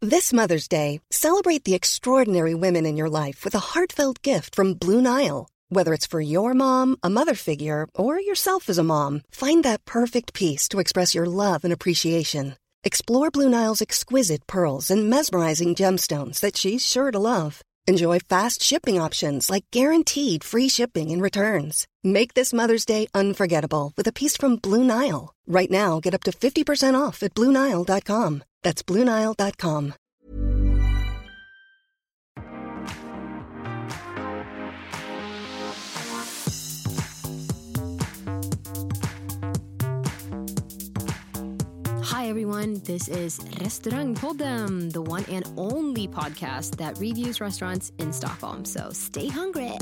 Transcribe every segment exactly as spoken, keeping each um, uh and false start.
This Mother's Day, celebrate the extraordinary women in your life with a heartfelt gift from Blue Nile. Whether it's for your mom, a mother figure, or yourself as a mom, find that perfect piece to express your love and appreciation. Explore Blue Nile's exquisite pearls and mesmerizing gemstones that she's sure to love. Enjoy fast shipping options like guaranteed free shipping and returns. Make this Mother's Day unforgettable with a piece from Blue Nile. Right now, get up to fifty percent off at blue nile dot com. That's blue nile dot com. Hi everyone, this is Restaurangpodden, the one and only podcast that reviews restaurants in Stockholm. So stay hungry.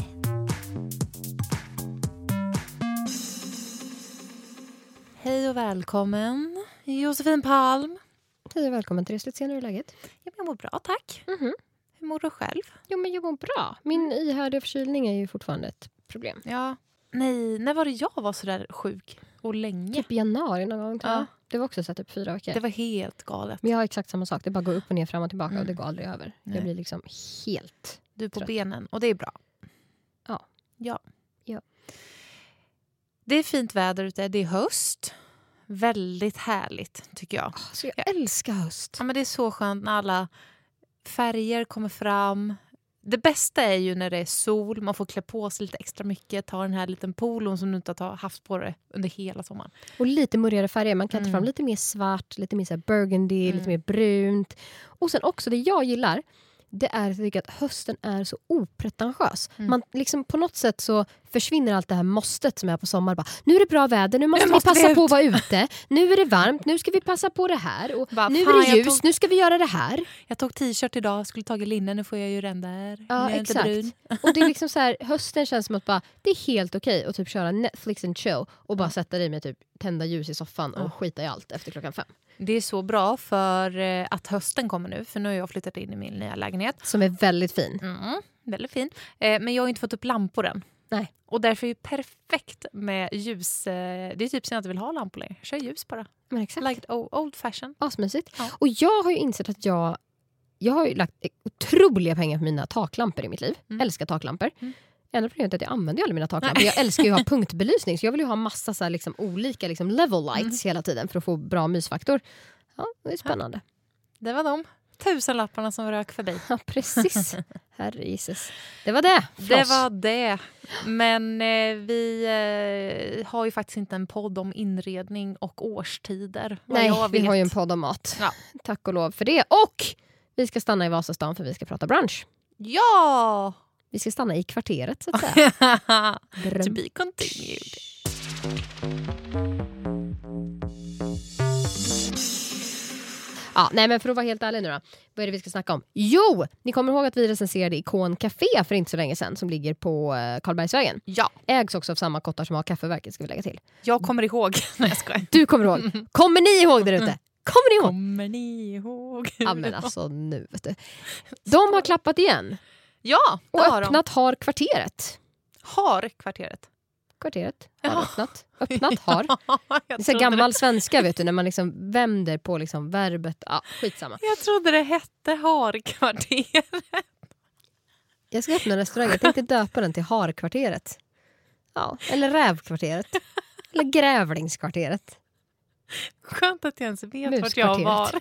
Hej och välkommen, Josefin Palm. Hej och välkommen till Resligt senare i läget. Jag mår bra, tack. Mm-hmm. Hur mår du själv? Jo, men jag mår bra. Min ihärdiga förkylning är ju fortfarande ett problem. Ja, nej, när var det jag var så där sjuk och länge? Typ i januari någon gång, tror jag. Ja. Det var också så typ fyra veckor. Det var helt galet. Men jag har exakt samma sak. Det bara går upp och ner, fram och tillbaka Mm. och det går aldrig över. Nej. Jag blir liksom helt... Du är på trött. benen och det är bra. Ja. Ja. Ja. Det är fint väder ute, det är höst. Väldigt härligt tycker jag. Så jag älskar höst. Ja, men det är så skönt när alla färger kommer fram. Det bästa är ju när det är sol. Man får klä på sig lite extra mycket. Ta den här liten polon som du inte har haft på dig under hela sommaren. Och lite murrigare färger. Man kan ta Mm. fram lite mer svart, lite mer så här burgundy, Mm. lite mer brunt. Och sen också det jag gillar, det är att jag tycker att hösten är så opretentiös. Mm. Man liksom på något sätt så försvinner allt det här måstet som är på sommar. Bara, nu är det bra väder, nu måste, Nu vi måste passa vi på ut. att vara ute. Nu är det varmt, nu ska vi passa på det här. Och Bara, nu fan, är det jag ljus, tog- nu ska vi göra det här. Jag tog t-shirt idag, skulle tagit linne, nu får jag ju den där. Ja, Nu är jag inte brun. exakt. Och det är liksom så här, hösten känns som att bara, det är helt okej att typ köra Netflix and chill och bara sätta dig med typ tända ljus i soffan och Ja. skita i allt efter klockan fem. Det är så bra för eh, att hösten kommer nu. För nu har jag flyttat in i min nya lägenhet. Som är väldigt fin. Mm, väldigt fin. Eh, men jag har inte fått upp lampor än. Nej. Och därför är det perfekt med ljus. Eh, det är typ så jag inte vill ha lampor längre. Jag kör ljus bara. Men exakt. Like old, old fashion. Asmysigt. Ja. Och jag har ju insett att jag jag har ju lagt otroliga pengar på mina taklampor i mitt liv. Mm. Älskar taklampor. Mm. Enda problemet är att jag använder ju aldrig mina taklampor. Jag älskar ju att ha punktbelysning. Så jag vill ju ha massa så här liksom olika liksom level lights hela tiden för att få bra mysfaktor. Ja, det är spännande. Det var de tusen lapparna som rök förbi. Ja, precis. Herre Jesus. Det var det. för Det oss. var det. Men eh, vi eh, har ju faktiskt inte en podd om inredning och årstider. vad Nej, jag vi vet. har ju en podd om mat. Ja. Tack och lov för det. Och vi ska stanna i Vasastan för vi ska prata brunch. Ja! Vi ska stanna i kvarteret så att säga. To be continued. Ja, nej men för att vara helt ärlig nu då. Vad är det vi ska snacka om? Jo, ni kommer ihåg att vi recenserade Ikon Café för inte så länge sedan som ligger på eh, Karlbergsvägen. Ja, Ägs också av samma kottar som har Kaffeverket, ska vi lägga till. jag kommer ihåg. Nej, jag skojar. Du kommer ihåg. Kommer ni ihåg där ute? Kommer ni ihåg? Kommer ni ihåg? Ja men alltså nu vet du. De har klappat igen Ja, det och har öppnat har kvarteret. de. Har kvarteret. Kvarteret har Ja. öppnat. Öppnat har. Jag Det är så trodde gammal svenska vet du, när man liksom vänder på liksom verbet. Ja, skitsamma. Det, jag trodde det hette Harkvarteret. Jag ska öppna en restaurang. Jag tänkte döpa den till Harkvarteret. Ja, eller Rävkvarteret. Eller Grävlingskvarteret. Skönt att jag ens vet vart jag Muskvarteret. var.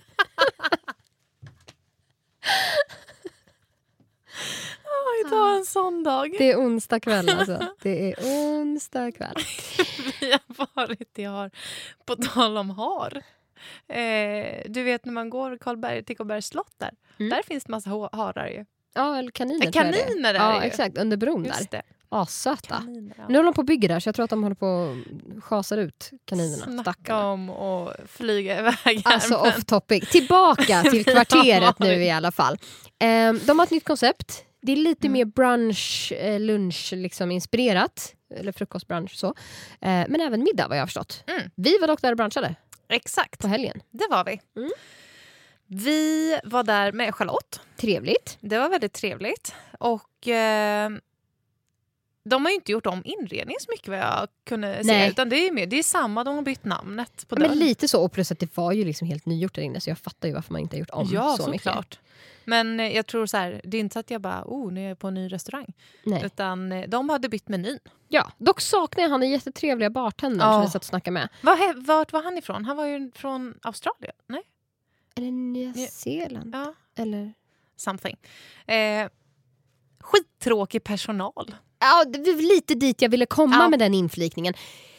Oh, idag är en sån dag. Det är onsdag kväll alltså. Det är onsdag kväll. Vi har varit i har. På tal om har. Eh, du vet när man går Karlberg, till Karlbergs slott där. Mm. Där finns det massa ha- harar ju. Ja, eller kaniner. Eh, tror jag det är. kaniner är Ja, det ju. exakt. Under bron Just där. det. Assöta. Kaniner, ja. Nu håller de på att bygga där så jag tror att de håller på att schasar ut kaninerna. Snacka Stackarna. om och flyga iväg här. Alltså men- off topic. Tillbaka till Vi har kvarteret nu varit. i alla fall. Ehm, de har ett nytt koncept. Det är lite Mm. mer brunch, eh, lunch liksom inspirerat. Eller frukostbrunch så. Eh, men även middag vad jag har förstått. Mm. Vi var dock där och brunchade Exakt, på helgen. det var vi. Mm. Vi var där med Charlotte. Trevligt. Det var väldigt trevligt. Och eh, de har ju inte gjort om inredning så mycket vad jag kunde se. Nej. Utan det är, mer, det är samma, de har bytt namnet på Ja, dörren. men lite så, och plus att det var ju liksom helt nygjort där inne, så jag fattar ju varför man inte har gjort om Ja, så mycket. såklart. Men eh, jag tror så här, det är inte så att jag bara, oh, nu är jag på en ny restaurang. Nej. Utan eh, de hade bytt menyn. Ja, dock saknar jag han är jättetrevliga bartendern Ja. som vi satt och snackade med. Var, he- vart var han ifrån? Han var ju från Australien, nej? Eller Nya Zeeland. Ja, Eller... something. Eh, skittråkig personal. Ja, det var lite dit jag ville komma Ja. med den inflikningen.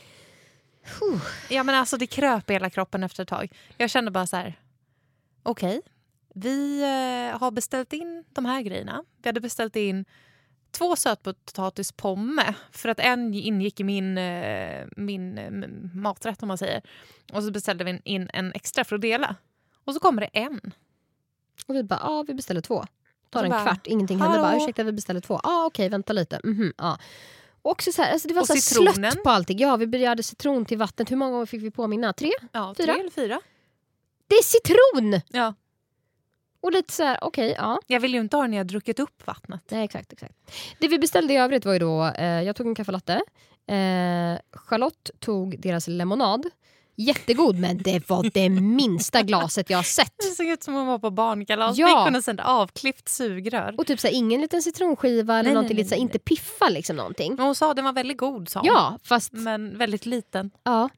Huh. Ja, men alltså det kröp i hela kroppen efter ett tag. Jag kände bara så här, okej, okay, vi eh, har beställt in de här grejerna. Vi hade beställt in två sötpotatispomme för att en ingick i min, eh, min eh, maträtt om man säger. Och så beställde vi in en extra för att dela. Och så kommer det en. Och vi bara, ja vi beställer två. Tar så en bara, kvart, ingenting hallå? händer. Bara, ursäkta vi beställer två. Ja ah, okej, okay, vänta lite. Mhm, ja. Och också så här, alltså det var Och så här citronen. slött på allting. Ja, vi begärde citron till vattnet. Hur många gånger fick vi påminna? Tre? Ja, Fyra? tre eller fyra. Det är citron! Ja. Och lite så här, okej, okay, ja. Jag vill ju inte ha det när jag druckit upp vattnet. Nej, exakt, exakt. Det vi beställde i övrigt var ju då, eh, jag tog en kaffelatte. Eh, Charlotte tog deras lemonad. Jättegod, men det var det minsta glaset jag har sett. Det såg ut som hon var på barnkalas. Ja. Vi kunde sända avklippt sugrör. Och typ så här, ingen liten citronskiva eller Nej, någonting, nej, lite så här, nej, inte piffa liksom någonting. Men hon sa att den var väldigt god, sa hon. Ja, fast Men väldigt liten. ja.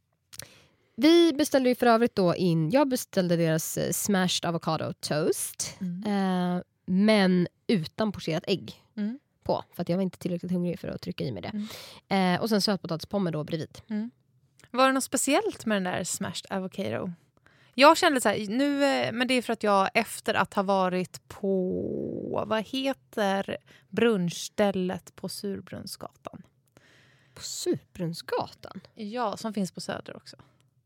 Vi beställde ju för övrigt då in, jag beställde deras eh, smashed avocado toast. Mm. Eh, men utan pocherat ägg Mm. på. För att jag var inte tillräckligt hungrig för att trycka i mig det. Mm. Eh, och sen sötpotatispommer då bredvid. Mm. Var det något speciellt med den där smashed avocado? Jag kände så här, nu, men det är för att jag efter att ha varit på, vad heter brunchstället på Surbrunnsgatan? På Surbrunnsgatan? Ja, som finns på Söder också.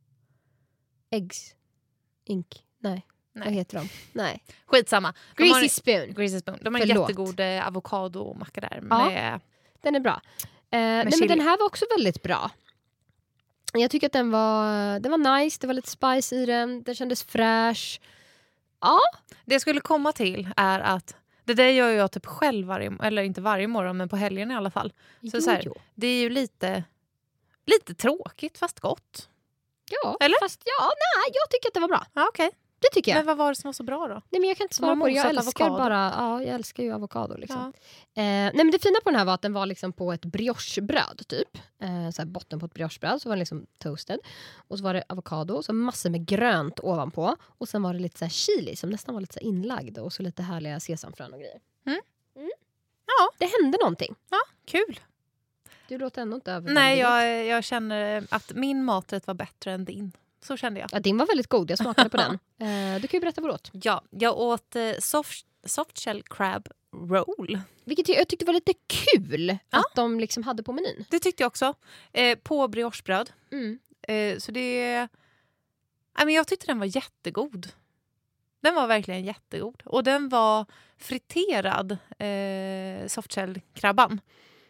Eggs? Ink? Nej. Nej. Vad heter de? Nej. Skitsamma. De Greasy har, Spoon. Greasy Spoon. De har en Förlåt. jättegod eh, avokadomacka där. Ja. Med, Den är bra. Eh, nej, men chili. den här var också väldigt bra. Jag tycker att den var, den var nice. Det var lite spice i den. Den kändes fräsch. Ja. Det jag skulle komma till är att det där gör jag typ själv varje, eller inte varje morgon, men på helgen i alla fall. Så, Jo, så här, jo. det är ju lite, lite tråkigt fast gott. Ja, Eller? fast ja, nej, jag tycker att det var bra. Ja, okej. Det tycker jag. Men vad var det som var så bra då? Nej, men jag kan inte Som var svara på det. Jag mosat älskar avokado. bara, ja, jag älskar ju avokado liksom. Ja. Eh, nej, men det fina på den här var att den var liksom på ett briochebröd typ. Eh, så här botten på ett briochebröd, så var den liksom toasted. Och så var det avokado, så massor med grönt ovanpå. Och sen var det lite så här chili som nästan var lite så här inlagd. Och så lite härliga sesamfrön och grejer. Mm. Mm. Ja. Det hände någonting. Ja, kul. Du låter ändå inte över. Nej, jag, jag känner att min maträtt var bättre än din. Så kände jag. Ja, din var väldigt god, jag smakade på den. Eh, du kan ju berätta vad du åt. Ja, jag åt eh, soft, soft shell crab roll. Vilket jag, jag tyckte var lite kul Ja. att de liksom hade på menyn. Det tyckte jag också. Eh, på briochebröd. Mm. Eh, så det... Nej, men jag tyckte den var jättegod. Den var verkligen jättegod. Och den var friterad, eh, softshell-krabban.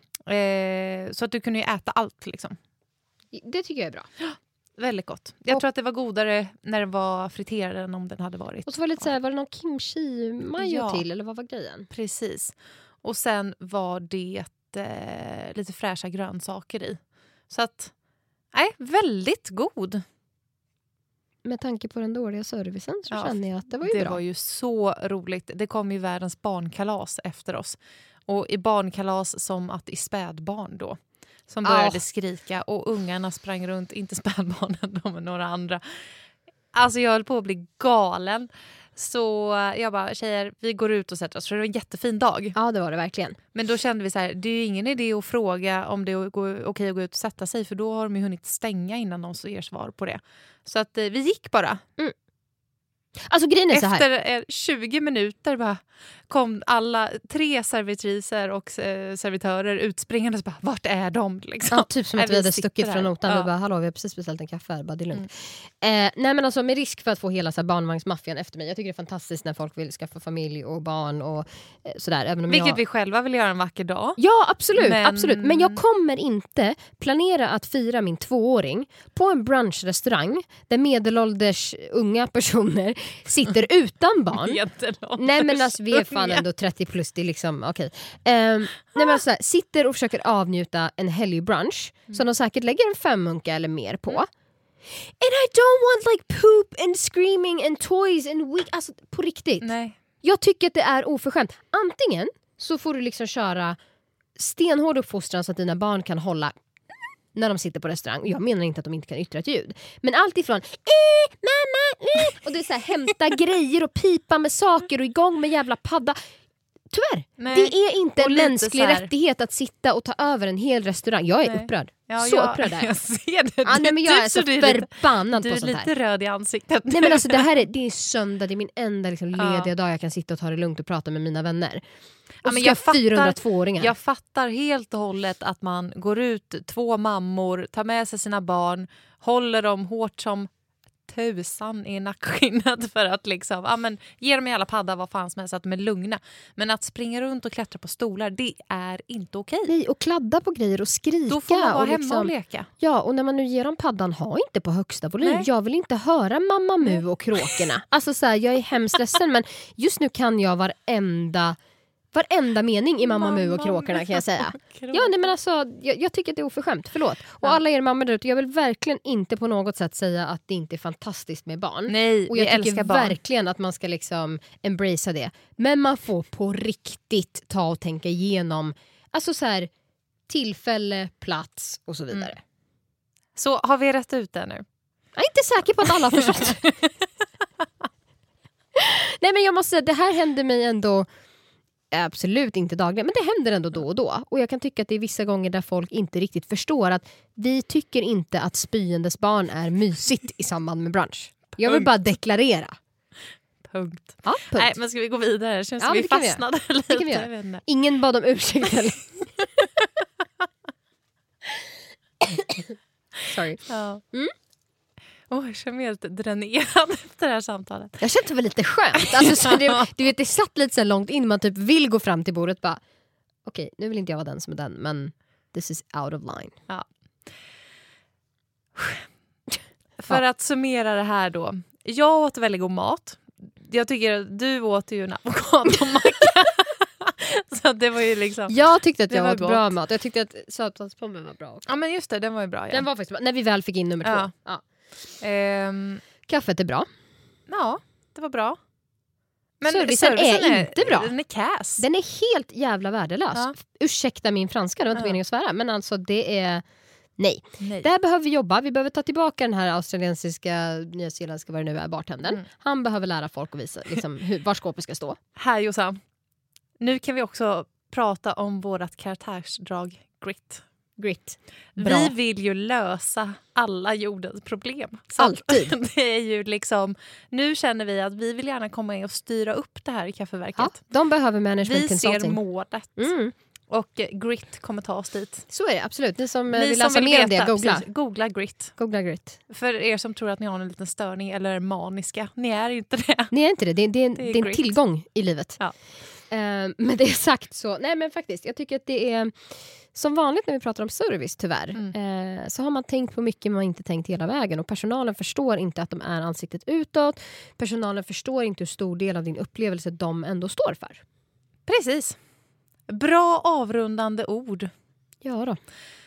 Eh, så att du kunde ju äta allt liksom. Det tycker jag är bra. Väldigt gott. Jag Och- tror att det var godare när den var friterad än om den hade varit. Och så var det lite så här, var det någon kimchi mayo Ja. till eller vad var grejen? Precis. Och sen var det eh, lite fräscha grönsaker i. Så att, nej, väldigt god. Med tanke på den dåliga servicen så Ja, känner jag att det var ju Det bra. var ju så roligt. Det kom ju världens barnkalas efter oss. Och i barnkalas som att i spädbarn då. Som började Ja. skrika och ungarna sprang runt, inte spädbarnen, de och några andra. Alltså jag höll på att bli galen. Så jag bara, tjejer, vi går ut och sätter oss. För det var en jättefin dag. Ja, det var det verkligen. Men då kände vi så här, det är ju ingen idé att fråga om det är okej att gå ut och sätta sig. För då har de ju hunnit stänga innan de ger svar på det. Så att eh, vi gick bara. Alltså grejen är så här. Efter eh, tjugo minuter bara kom alla tre servitriser och eh, servitörer utspringande och bara, vart är de? Liksom. Ja, typ som att Nej, vi hade sitter stuckit här. från notan. Ja. Vi bara, hallå, vi har precis beställt en kaffe här. Bara, det är lugnt. Eh, nej men alltså med risk för att få hela så här, barnvagnsmaffian efter mig. Jag tycker det är fantastiskt när folk vill skaffa familj och barn och eh, sådär. Även om Vilket jag... vi själva vill göra en vacker dag. Ja, absolut, Men- absolut. Men jag kommer inte planera att fira min tvååring på en brunchrestaurang där medelålders unga personer sitter utan barn. Jättelångt. Nej men alltså vi är fan ändå trettio plus, det är liksom okej. Okay. Um, nej men alltså, sitter och försöker avnjuta en helgbrunch mm. som de säkert lägger en femmunka eller mer på. Mm. And I don't want like poop and screaming and toys and we alltså på riktigt. Nej. Jag tycker att det är oförskämt. Antingen så får du liksom köra stenhård uppfostran så att dina barn kan hålla när de sitter på restaurang. Jag menar inte att de inte kan yttra ett ljud. Men allt ifrån eh, mamma, eh, och det är så här, hämta grejer och pipa med saker och igång med jävla padda. Tyvärr, nej. Det är inte en mänsklig här... rättighet att sitta och ta över en hel restaurang. Jag är nej. upprörd. Ja, så jag, upprörd där. Jag ser det. Ja, nej, men jag är så du förbannad lite, på sånt här. Du är lite röd i ansiktet. Nej men alltså det här är, det är söndag, det är min enda liksom, lediga ja. dag jag kan sitta och ta det lugnt och prata med mina vänner. Och ja, men ska jag fattar, fyrahundratvå-åringar. Jag fattar helt och hållet att man går ut, två mammor, tar med sig sina barn, håller dem hårt som tusan i nackskinnet för att liksom, ja, men, ge dem i alla padda vad fan som helst, att de är lugna. Men att springa runt och klättra på stolar, det är inte okej. Nej, och kladda på grejer och skrika. Då får man vara och hemma liksom, och leka. Ja, och när man nu ger dem paddan, ha inte på högsta volym. Nej. Jag vill inte höra Mamma Mu och kråkorna. Alltså så här, jag är hemskt ledsen, men just nu kan jag varenda varenda mening i Mamma, Mamma Mu och kråkorna kan jag säga. Ja, nej, men alltså, jag, jag tycker att det är oförskämt, förlåt. Och ja. alla er mammor där ute, jag vill verkligen inte på något sätt säga att det inte är fantastiskt med barn. Nej, och jag vi tycker barn. verkligen att man ska liksom embracea det. Men man får på riktigt ta och tänka igenom, alltså så här, tillfälle, plats och så vidare. Mm. Så har vi rätt ut det nu? Jag är inte säker på att alla har förstått. Nej, men jag måste säga, det här händer mig ändå absolut inte dagligen, men det händer ändå då och då. Och jag kan tycka att det är vissa gånger där folk inte riktigt förstår att vi tycker inte att spyendes barn är mysigt i samband med brunch. Jag vill bara deklarera. Punkt. Ja, punkt. Nej, men ska vi gå vidare? Det känns ja, som vi det fastnade vi lite. Det kan vi göra. Ingen bad om ursäkt heller. Sorry. Ja. Mm? Oh, jag känner mig helt dränerad efter det här samtalet. Jag kände det var lite skönt. Alltså, så det, du vet, det satt lite så långt in. Man typ vill gå fram till bordet. Bara, okej, okay, nu vill inte jag vara den som är den. Men this is out of line. Ja. För ja. att summera det här då. Jag åt väldigt god mat. Jag tycker du åt ju en avokadomacka. Så det var ju liksom... Jag tyckte att jag var åt gott. Bra mat. Jag tyckte att sötvattenspommen var bra också. Ja, men just det, den var ju bra. Ja. Den var faktiskt bra. När vi väl fick in nummer ja. två. Ja. Um, Kaffet är bra. Ja, det var bra. Men servicen, servicen är, är inte bra. Den är kass. Den är helt jävla värdelös. Ja. Ursäkta min franska, det var inte ja. meningen att svära. Men alltså det är... Nej. Nej. Där behöver vi jobba. Vi behöver ta tillbaka den här australiensiska, nyzeeländska, vad det nu är, bartendern. Mm. Han behöver lära folk att visa liksom, hur, var skåpet ska stå. Här Jossan. Nu kan vi också prata om vårat karaktärsdrag grit. Grit. Bra. Vi vill ju lösa alla jordens problem. Så alltid. Det är ju liksom, nu känner vi att vi vill gärna komma in och styra upp det här i kaffeverket. Ja, de behöver management vi consulting. ser målet. Mm. Och grit kommer ta oss dit. Så är det, absolut. Ni som Ni vill som läsa vill mer om veta, det, googla. Precis, googla grit. Googla grit. För er som tror att ni har en liten störning eller är maniska, ni är inte det. Ni är inte det, det är, det är, det är, det är en tillgång i livet. Ja. Uh, men det är sagt så, nej men faktiskt, jag tycker att det är som vanligt när vi pratar om service tyvärr, mm. uh, så har man tänkt på mycket man inte tänkt hela vägen och personalen förstår inte att de är ansiktet utåt. Personalen förstår inte hur stor del av din upplevelse de ändå står för. Precis. Bra avrundande ord. Ja då.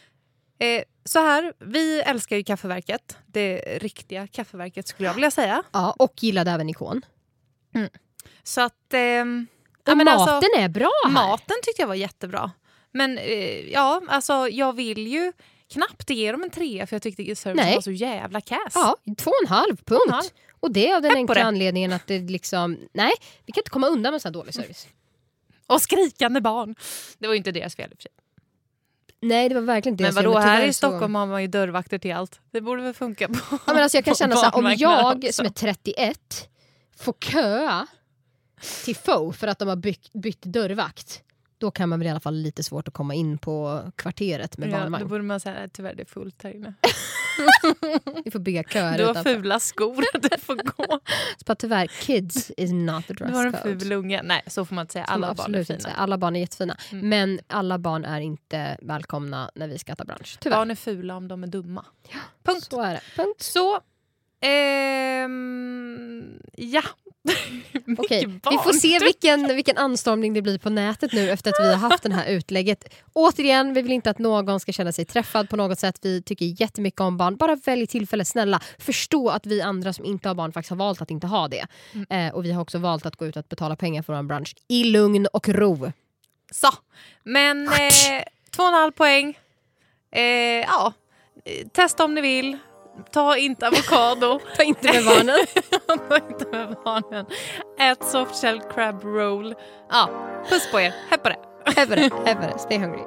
Eh, så här, vi älskar ju kaffeverket. Det riktiga kaffeverket skulle jag vilja säga. Ja, och gillade även Ikon. Mm. Så att... Eh, och maten alltså, är bra här. Maten tyckte jag var jättebra. Men eh, ja, alltså jag vill ju knappt ge dem en trea för jag tyckte servicen var så jävla kass. Ja, två och en halv punkt. Och, en halv. och det är av den Tack enkla anledningen att det liksom... Nej, vi kan inte komma undan med så här dålig service. Och skrikande barn. Det var ju inte deras fel i och för sig. Nej, det var verkligen det. Men vadå, här i Stockholm så... har man ju dörrvakter till allt. Det borde väl funka på. Ja, men alltså jag kan känna så här, om jag också. som är trettioett får köa till Fo för att de har bytt, bytt dörrvakt, då kan man väl i alla fall lite svårt att komma in på kvarteret med ja, barnvagn. Då borde man säga att tyvärr det är fullt här inne. Vi får bygga köer Du har utanför. fula skor, du får gå. Så bara, tyvärr, kids is not the dress code. Du har code. en ful unge. Nej, så får man inte säga. Alla barn är fina. Alla barn är jättefina. Mm. Men alla barn är inte välkomna när vi ska äta brunch. Tyvärr. Barn är fula om de är dumma. Ja, punkt. Så är det. Punkt. Så Ehm, ja. Okej, vi får se vilken, vilken anstormning det blir på nätet nu efter att vi har haft den här utlägget. Återigen, vi vill inte att någon ska känna sig träffad på något sätt. Vi tycker jättemycket om barn. Bara välj tillfälle, snälla. Förstå att vi andra som inte har barn faktiskt har valt att inte ha det. Mm. Eh, och vi har också valt att gå ut och betala pengar för vår bransch i lugn och ro. Så, men eh, två och en halv poäng. Eh, ja, testa om ni vill. Ta inte avokado. Ta inte med barnen. Ta inte med barnen. Ät softshell crab roll. Ja, puss på er. Hepp på det. Hepp på det. Hepp på det. Stay hungry.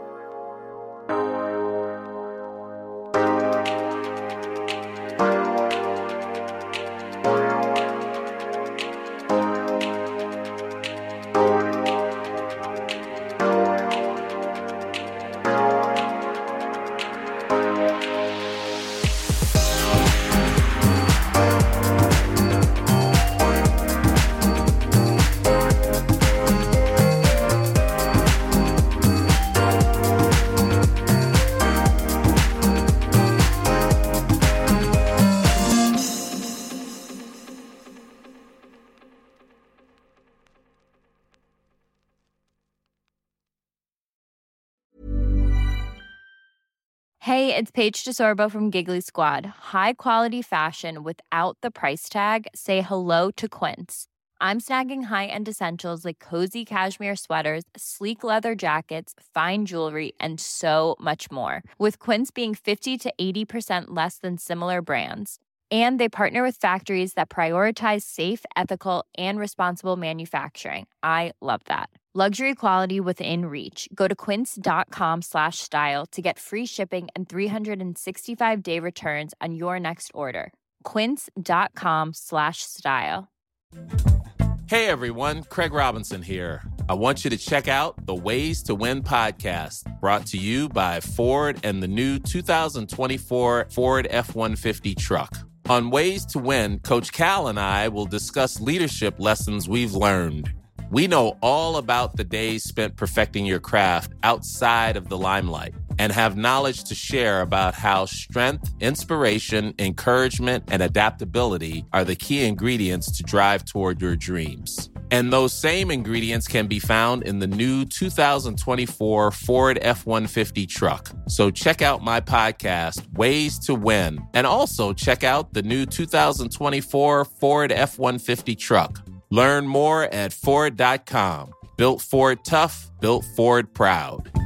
Hey, it's Paige DeSorbo from Giggly Squad. High quality fashion without the price tag. Say hello to Quince. I'm snagging high-end essentials like cozy cashmere sweaters, sleek leather jackets, fine jewelry, and so much more. With Quince being fifty to eighty percent less than similar brands. And they partner with factories that prioritize safe, ethical, and responsible manufacturing. I love that. Luxury quality within reach. Go to quince.com slash style to get free shipping and three sixty-five day returns on your next order. Quince.com slash style. Hey everyone, Craig Robinson here. I want you to check out the Ways to Win podcast, brought to you by Ford and the new two thousand twenty-four Ford F one fifty truck. On Ways to Win, Coach Cal and I will discuss leadership lessons we've learned. We know all about the days spent perfecting your craft outside of the limelight and have knowledge to share about how strength, inspiration, encouragement, and adaptability are the key ingredients to drive toward your dreams. And those same ingredients can be found in the new two thousand twenty-four Ford F one fifty truck. So check out my podcast, Ways to Win, and also check out the new two thousand twenty-four Ford F one fifty truck. Learn more at Ford dot com. Built Ford tough, built Ford proud.